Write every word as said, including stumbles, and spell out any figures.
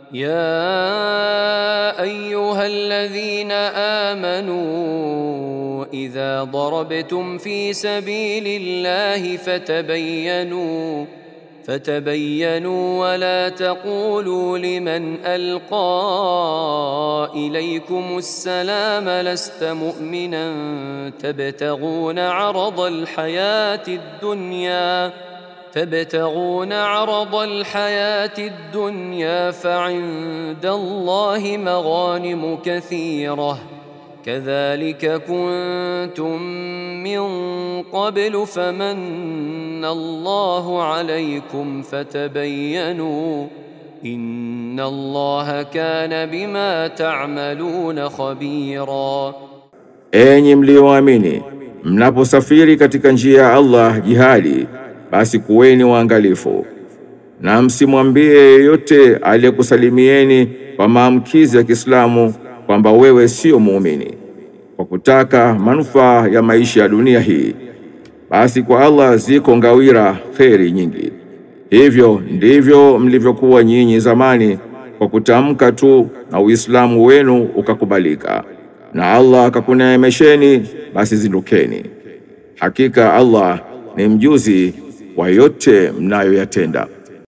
يا أيها الذين آمنوا إذا ضربتم في سبيل الله فتبينوا فتبينوا ولا تقولوا لمن ألقى إليكم السلام لست مؤمنا تبتغون عرض الحياة الدنيا تبتغون عرض الحياة الدنيا فعند الله مغانم كثيرة كذلك كنتم من قبل فمن الله عليكم فتبينوا إن الله كان بما تعملون خبيرا. Enyi mlioamini, mnaposafiri katika njia ya Allah jihadi, basi kuweni waangalifu, na msimwambie yeyote aliyekusalimieni kwa maamkizi ya Kiislamu kwamba wewe sio muumini, kwa kutaka manufaa ya maisha ya dunia hii. Basi kwa Allah ziko ngawira kheri nyingi. Hivyo ndivyo mlivyokuwa nyinyi zamani, kwa kutamka tu na Uislamu wenu ukakubalika, na Allah akakuneemesheni, basi zindukeni. Hakika Allah ni mjuzi wa yote mnayoyatenda.